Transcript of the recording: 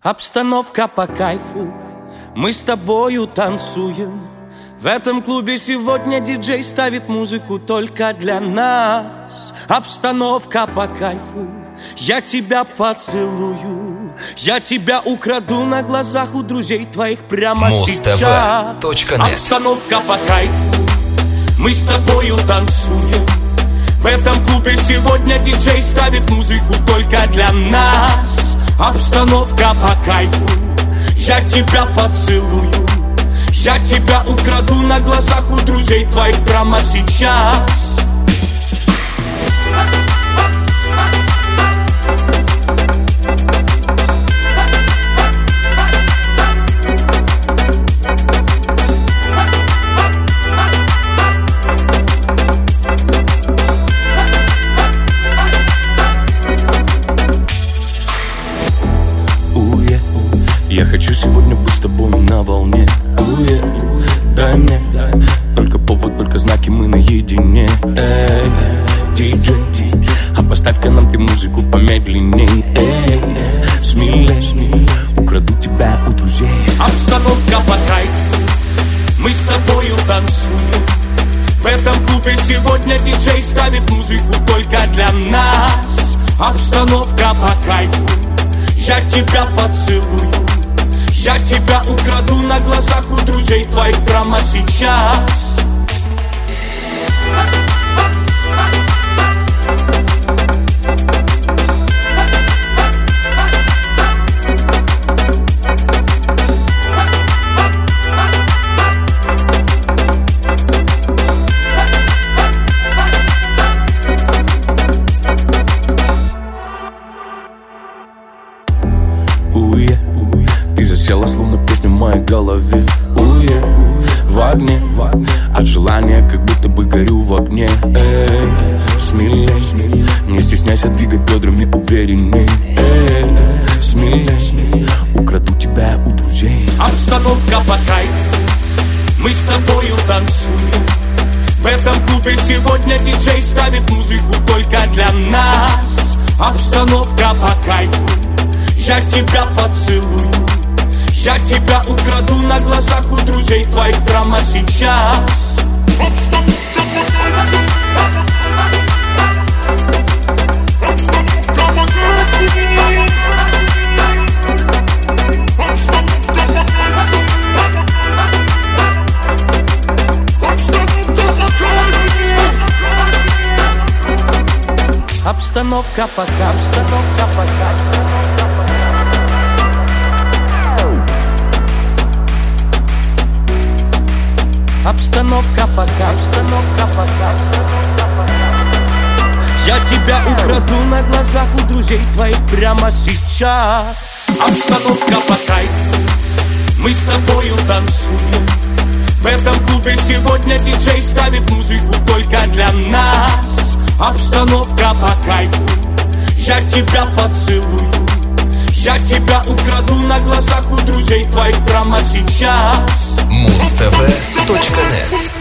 Обстановка по кайфу, мы с тобою танцуем. В этом клубе сегодня диджей ставит музыку только для нас. Обстановка по кайфу, я тебя поцелую, я тебя украду на глазах у друзей твоих прямо сейчас. Обстановка по кайфу, мы с тобою танцуем. В этом клубе сегодня диджей ставит музыку только для нас. Обстановка по кайфу, я тебя поцелую, я тебя украду на глазах у друзей твоих прямо сейчас. Я хочу сегодня быть с тобой на волне. Дай мне только повод, только знаки, мы наедине. Эй, диджей, а поставь-ка нам ты музыку помедленней. Эй, смелей, украду тебя у друзей. Обстановка по кайфу, мы с тобою танцуем. В этом клубе сегодня диджей ставит музыку только для нас. Обстановка по кайфу, я тебя поцелую, я тебя украду на глазах у друзей твоих прямо сейчас. Ты засела, словно песня в моей голове. В огне, от желания, как будто бы горю в огне. Эй, смелей, не стесняйся, двигай бедрами уверенней. Эй, смелей, украду тебя у друзей. Обстановка по кайфу, мы с тобою танцуем. В этом клубе сегодня диджей ставит музыку только для нас. Обстановка по кайфу, я тебя поцелую, я тебя украду на глазах у друзей твоих прямо сейчас. Обстановка по кайфу, обстановка по кайфу, обстановка по кайфу, обстановка по кайфу, обстановка по кайфу. Обстановка по кайфу, я тебя украду на глазах у друзей твоих прямо сейчас. Обстановка по кайфу, мы с тобою танцуем. В этом клубе сегодня диджей ставит музыку только для нас. Обстановка по кайфу, я тебя поцелую, я тебя украду на глазах у друзей твоих прямо сейчас. Mustv.net